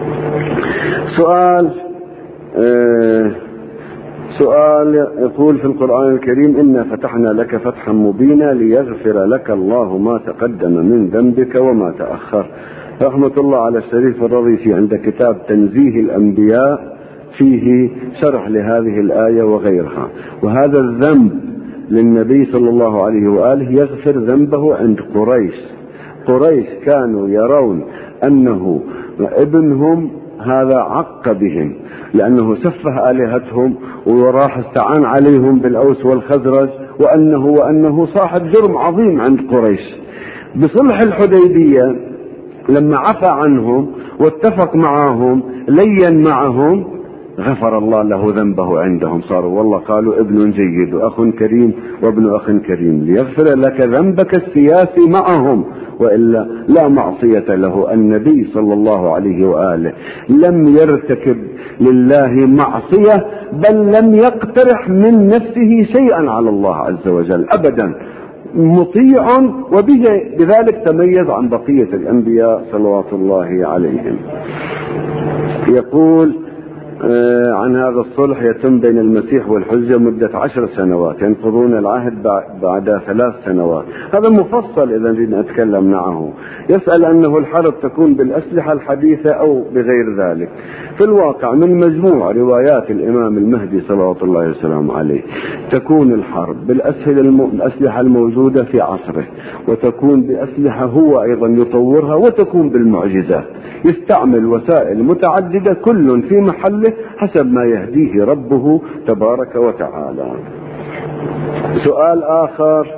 سؤال آه سؤال يقول في القرآن الكريم إنا فتحنا لك فتحا مبينا ليغفر لك الله ما تقدم من ذنبك وما تأخر. رحمة الله على الشريف الرضيفي عند كتاب تنزيه الأنبياء فيه شرح لهذه الآية وغيرها. وهذا الذنب للنبي صلى الله عليه وآله يغفر ذنبه عند قريش. قريش كانوا يرون أنه ابنهم هذا عق بهم لأنه سفه آلهتهم وراح استعان عليهم بالأوس والخزرج، وأنه وأنه صاحب جرم عظيم عند قريش. بصلح الحديبية لما عفى عنهم واتفق معهم لين معهم غفر الله له ذنبه عندهم، صاروا والله قالوا ابن جيد وأخ كريم وابن أخ كريم ليغفر لك ذنبك السياسي معهم، وإلا لا معصية له. النبي صلى الله عليه وآله لم يرتكب لله معصية بل لم يقترح من نفسه شيئا على الله عز وجل أبدا، مطيع وبذلك تميز عن بقية الأنبياء صلوات الله عليهم. يقول آه عن هذا الصلح يتم بين المسيح والحجة مدة عشر سنوات، ينقضون العهد بعد ثلاث سنوات. هذا مفصل إذا نريد نتكلم معه. يسأل أنه الحرب تكون بالأسلحة الحديثة أو بغير ذلك. في الواقع من مجموع روايات الإمام المهدي صلوات الله وسلامه عليه تكون الحرب بالأسلحة الموجودة في عصره، وتكون بأسلحة هو أيضا يطورها، وتكون بالمعجزات. يستعمل وسائل متعددة كل في محله حسب ما يهديه ربه تبارك وتعالى. سؤال آخر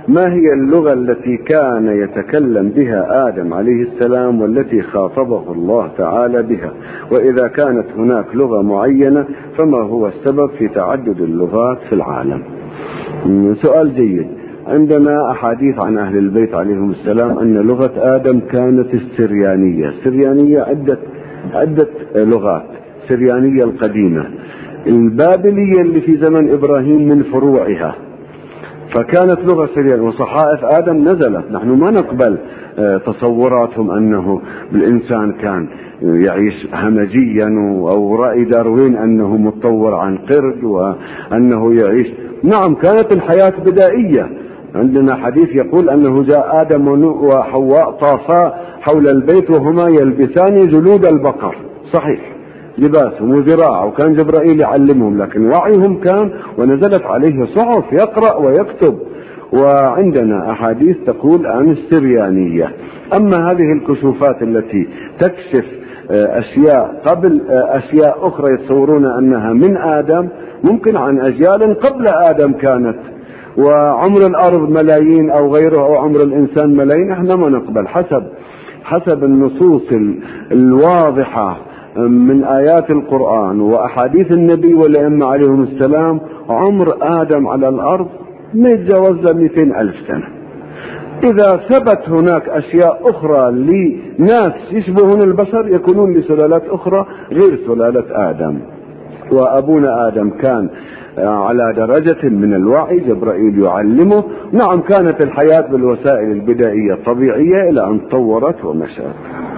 ما هي اللغة التي كان يتكلم بها آدم عليه السلام والتي خاطبه الله تعالى بها؟ وإذا كانت هناك لغة معينة فما هو السبب في تعدد اللغات في العالم؟ سؤال جيد. عندنا أحاديث عن أهل البيت عليهم السلام أن لغة آدم كانت السريانية. السريانية عدة عدة لغات. السريانية القديمة، البابلية اللي في زمن إبراهيم من فروعها، فكانت لغة سريانية. وصحائف آدم نزلت. نحن ما نقبل تصوراتهم أنه الإنسان كان يعيش همجيا، أو رأي داروين أنه متطور عن قرد وأنه يعيش. نعم، كانت الحياة بدائية. عندنا حديث يقول أنه جاء آدم وحواء طافا حول البيت وهما يلبسان جلود البقر. صحيح، لباسهم وذراع، وكان جبرائيل يعلمهم، لكن وعيهم كان ونزلت عليه صحف يقرأ ويكتب. وعندنا أحاديث تقول عن السريانية. أما هذه الكشوفات التي تكشف أشياء قبل أشياء أخرى يتصورون أنها من آدم، ممكن عن أجيال قبل آدم كانت، وعمر الأرض ملايين أو غيره، أو عمر الإنسان ملايين. احنا ما نقبل. حسب حسب النصوص الواضحة من آيات القرآن وأحاديث النبي والأئمة عليهم السلام، عمر آدم على الأرض ما يتجاوز مئتين ألف سنة. إذا ثبت هناك أشياء أخرى لناس يشبهون البشر، يكونون لسلالات أخرى غير سلالة آدم. وأبونا آدم كان على درجة من الوعي، جبرائيل يعلمه. نعم، كانت الحياة بالوسائل البدائية طبيعية إلى أن تطورت ومشت.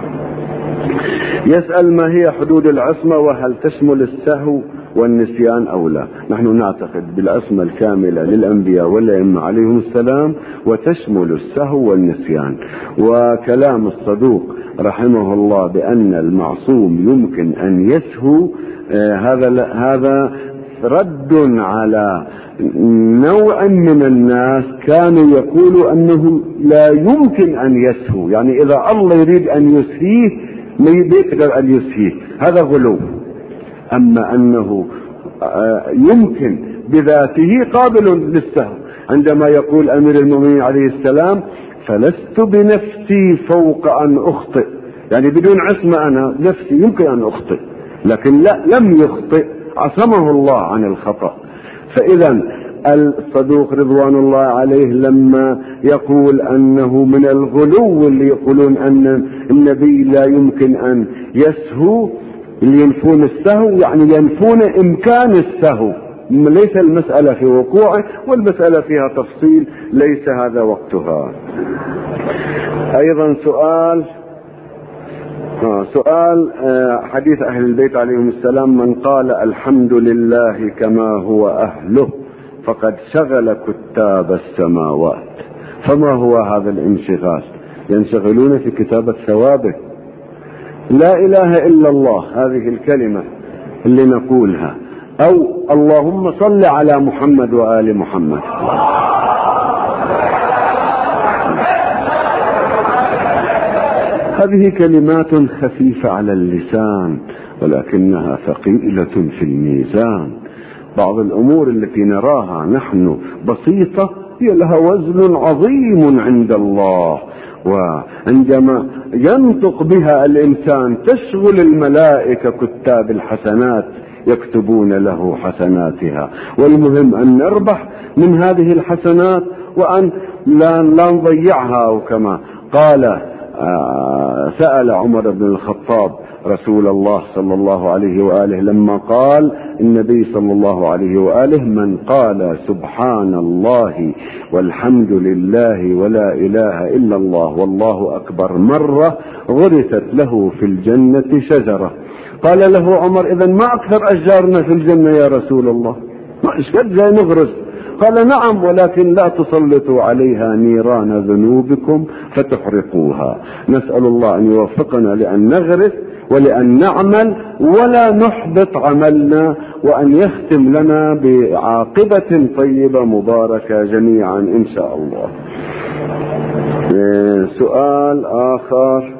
يسأل: ما هي حدود العصمة، وهل تشمل السهو والنسيان أو لا؟ نحن نعتقد بالعصمة الكاملة للأنبياء والأئمة عليهم السلام، وتشمل السهو والنسيان. وكلام الصدوق رحمه الله بأن المعصوم يمكن أن يسهو، آه هذا هذا رد على نوع من الناس كانوا يقولوا أنه لا يمكن أن يسهو، يعني إذا الله يريد أن يسهيه ما يقدر أن يسهيه، هذا غلو. أما أنه يمكن بذاته قابل للسهو، عندما يقول أمير المؤمنين عليه السلام: فلست بنفسي فوق أن أخطئ، يعني بدون عصمة أنا نفسي يمكن أن أخطئ، لكن لا، لم يخطئ، عصمه الله عن الخطأ. فإذا الصدوق رضوان الله عليه لما يقول أنه من الغلو اللي يقولون أن النبي لا يمكن أن يسهو، اللي ينفون السهو يعني ينفون إمكان السهو، ليس المسألة في وقوعه، والمسألة فيها تفصيل ليس هذا وقتها. أيضا سؤال آه سؤال آه حديث أهل البيت عليهم السلام: من قال الحمد لله كما هو أهله فقد شغل كتاب السماوات. فما هو هذا الانشغال؟ ينشغلون في كتابة ثوابه. لا إله إلا الله، هذه الكلمة اللي نقولها، أو اللهم صل على محمد وآل محمد. هذه كلمات خفيفة على اللسان ولكنها ثقيلة في الميزان. بعض الأمور التي نراها نحن بسيطة هي لها وزن عظيم عند الله، وعندما ينطق بها الإنسان تشغل الملائكة كتاب الحسنات يكتبون له حسناتها. والمهم أن نربح من هذه الحسنات وأن لا نضيعها. وكما قال آه سأل عمر بن الخطاب رسول الله صلى الله عليه وآله لما قال النبي صلى الله عليه وآله: من قال سبحان الله والحمد لله ولا إله إلا الله والله أكبر مرة غرست له في الجنة شجرة. قال له عمر: إذن ما أكثر أشجارنا في الجنة يا رسول الله؟ ما إشكال جاي نغرس؟ قال: نعم، ولكن لا تسلطوا عليها نيران ذنوبكم فتحرقوها. نسأل الله أن يوفقنا لأن نغرس ولأن نعمل ولا نحبط عملنا، وأن يختم لنا بعاقبة طيبة مباركة جميعا إن شاء الله. سؤال آخر: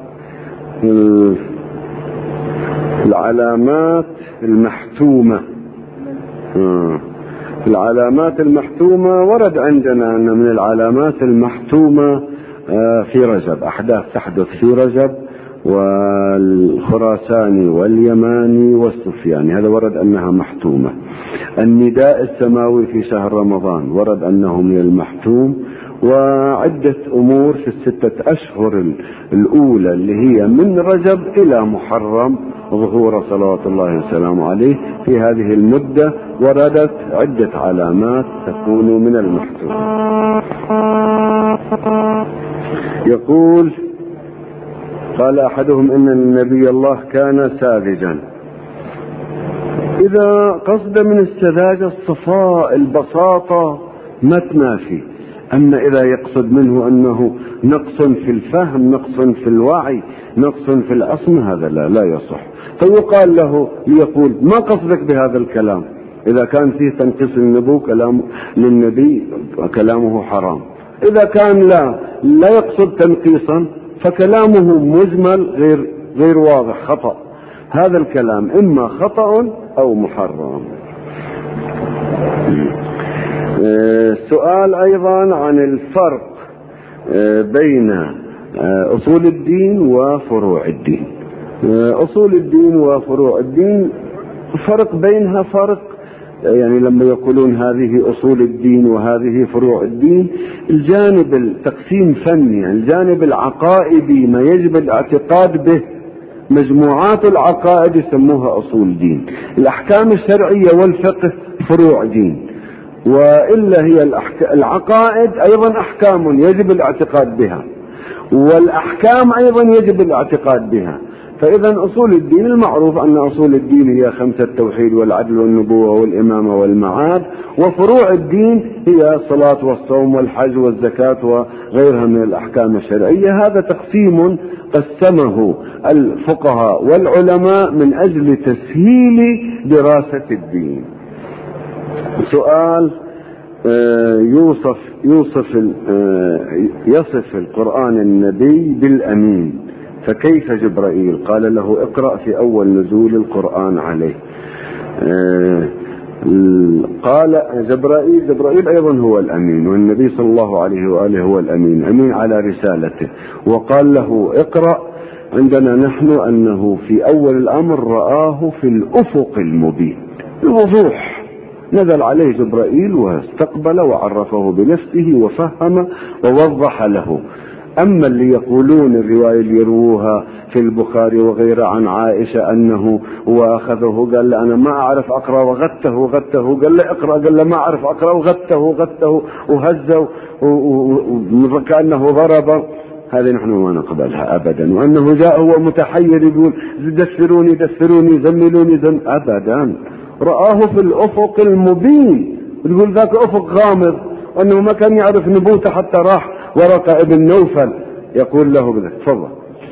العلامات المحتومة في العلامات المحتومة ورد عندنا أن من العلامات المحتومة في رجب أحداث تحدث في رجب والخراساني واليماني والسفياني، هذا ورد أنها محتومة. النداء السماوي في شهر رمضان ورد أنه من المحتوم، وعدة أمور في الستة أشهر الأولى اللي هي من رجب إلى محرم ظهور صلوات الله وسلامه عليه، في هذه المدة وردت عدة علامات تكون من المحتوم. يقول قال أحدهم إن النبي الله كان ساذجا. إذا قصد من السذاجة الصفاء البساطة ما تنافي، أما إذا يقصد منه أنه نقص في الفهم، نقص في الوعي، نقص في العصم، هذا لا, لا يصح. فيقال له ليقول ما قصدك بهذا الكلام؟ إذا كان فيه تنقيص النبو كلام للنبي كلامه حرام. إذا كان لا لا يقصد تنقيصا فكلامه مجمل غير غير واضح، خطأ. هذا الكلام إما خطأ أو محرم. سؤال أيضا عن الفرق بين أصول الدين وفروع الدين. أصول الدين وفروع الدين فرق بينها فرق، يعني لما يقولون هذه أصول الدين وهذه فروع الدين، الجانب التقسيم فني، يعني الجانب العقائدي ما يجب الاعتقاد به، مجموعات العقائد يسموها أصول دين، الأحكام الشرعية والفقه فروع دين. وإلا هي العقائد أيضا أحكام يجب الاعتقاد بها، والأحكام أيضا يجب الاعتقاد بها. فإذا أصول الدين المعروف أن أصول الدين هي خمسة: التوحيد والعدل والنبوة والإمامة والمعاد. وفروع الدين هي الصلاة والصوم والحج والزكاة وغيرها من الأحكام الشرعية. هذا تقسيم قسمه الفقهاء والعلماء من أجل تسهيل دراسة الدين. سؤال يوصف يوصف يصف القرآن النبي بالأمين، فكيف جبرائيل قال له اقرأ في أول نزول القرآن عليه؟ قال جبرائيل جبرائيل أيضا هو الأمين، والنبي صلى الله عليه وآله هو الأمين، أمين على رسالته. وقال له اقرأ عندنا نحن أنه في أول الأمر رآه في الأفق المبين الوضوح، نزل عليه جبرائيل واستقبل وعرفه بنفسه وفهم ووضح له. أما اللي يقولون الرواية اللي يروها في البخاري وغيره عن عائشة أنه وأخذه قال له أنا ما أعرف أقرأ وغته وغته، قال له اقرأ، قال له ما أعرف أقرأ وغته وغته وهزه وكأنه ضرب، هذه نحن ما نقبلها أبدا. وأنه جاء هو متحير يقول دثروني دثروني زملوني زم، أبدا. رآه في الأفق المبين، يقول ذاك أفق غامض، وأنه ما كان يعرف نبوته حتى راح ورقة ابن نوفل يقول له بذلك. تفضل.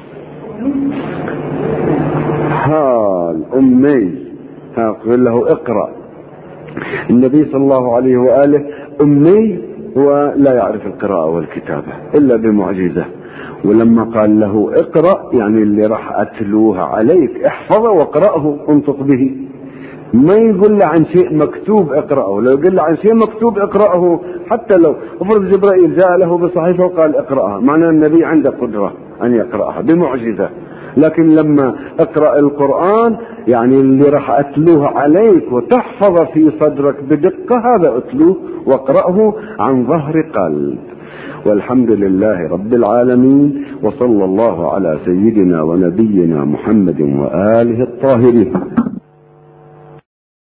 ها الأمي يقول له اقرأ. النبي صلى الله عليه وآله أمي هو لا يعرف القراءة والكتابة إلا بمعجزة، ولما قال له اقرأ يعني اللي راح أتلوها عليك احفظه واقرأه انطق به، ما يقول له عن شيء مكتوب اقرأه. لو يقول له عن شيء مكتوب اقرأه، حتى لو افرض جبرائيل جاء له بصحيفة وقال اقرأها، معناه النبي عنده قدرة أن يقرأها بمعجزة. لكن لما اقرأ القرآن يعني اللي راح أتلوه عليك وتحفظ في صدرك بدقة، هذا أتلوه واقرأه عن ظهر قلب. والحمد لله رب العالمين، وصلى الله على سيدنا ونبينا محمد وآله الطاهرين.